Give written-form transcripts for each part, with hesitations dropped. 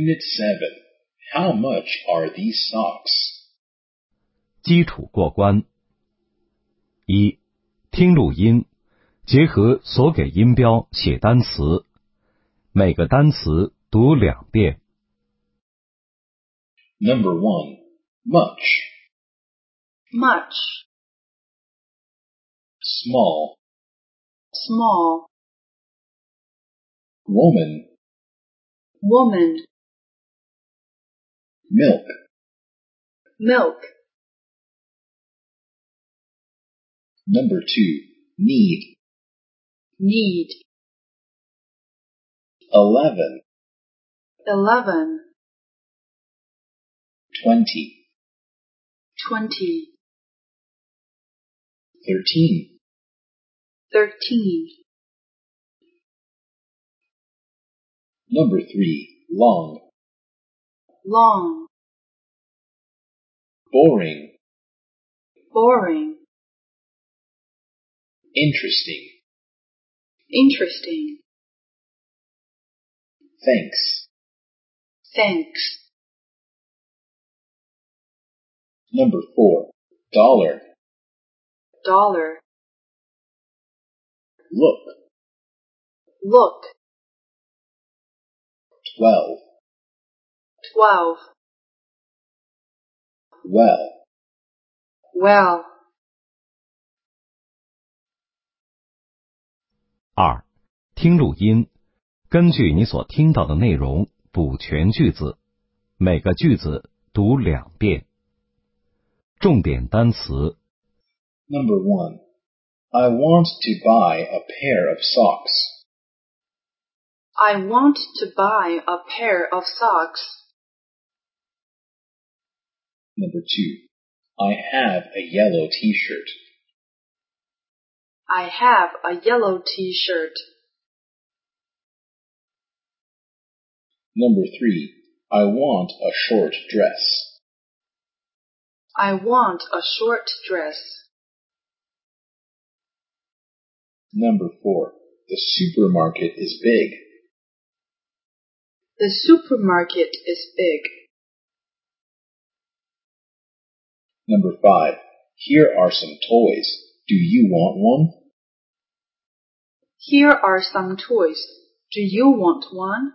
Unit 7. How much are these socks? 基础过关。一、听录音，结合所给音标写单词，每个单词读2遍。 Number 1. Much. Much. Small. Small. Woman. Woman. Milk. Milk. Number 2. Need. Need. 11. 11. 20. 20. 13. 13. Number 3. Long. Long. Boring. Boring. Interesting. Interesting. Thanks. Thanks. Number 4. Dollar. Dollar. Look. Look. 12. 12. Well. Well. 2、听录音，根据你所听到的内容补全句子，每个句子读2遍。重点单词。 Number 1. I want to buy a pair of socks. I want to buy a pair of socks. Number 2. I have a yellow t-shirt. I have a yellow t-shirt. Number 3. I want a short dress. I want a short dress. Number 4. The supermarket is big. The supermarket is big. Number 5. Here are some toys. Do you want one? Here are some toys. Do you want one?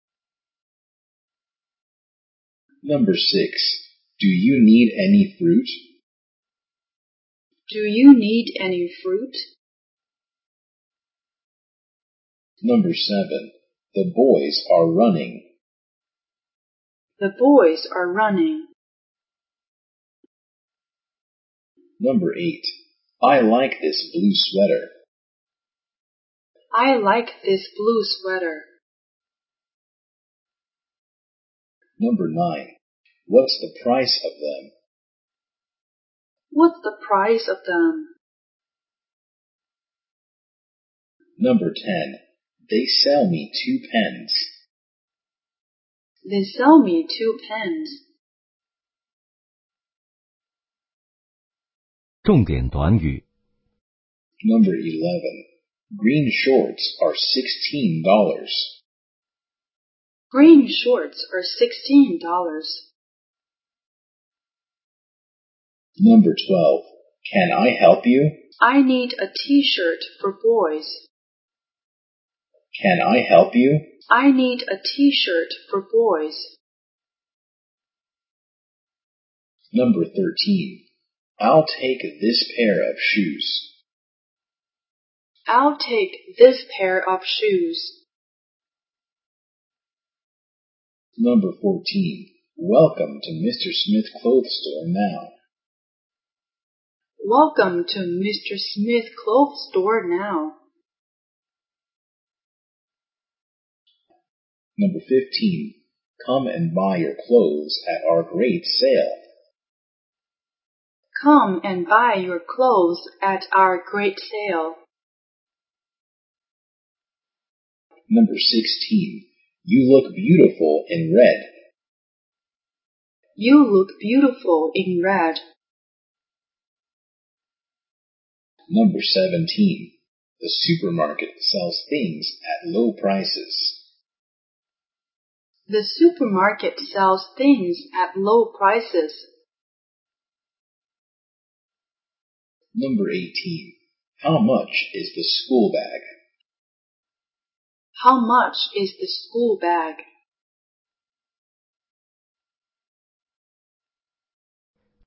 Number 6. Do you need any fruit? Do you need any fruit? Number 7. The boys are running. The boys are running. Number 8. I like this blue sweater. I like this blue sweater. Number 9. What's the price of them? What's the price of them? Number 10. They sell me 2 pens. They sell me 2 pens. 重点短语。 Number 11. Green shorts are $16. Green shorts are $16. Number 12. Can I help you? I need a t-shirt for boys. Can I help you? I need a t-shirt for boys. Number 13. I'll take this pair of shoes. I'll take this pair of shoes. Number 14. Welcome to Mr. Smith Clothes Store now. Welcome to Mr. Smith Clothes Store now. Number 15. Come and buy your clothes at our great sale. Come and buy your clothes at our great sale. Number 16. You look beautiful in red. You look beautiful in red. Number 17. The supermarket sells things at low prices. The supermarket sells things at low prices. Number 18. How much is the school bag? How much is the school bag?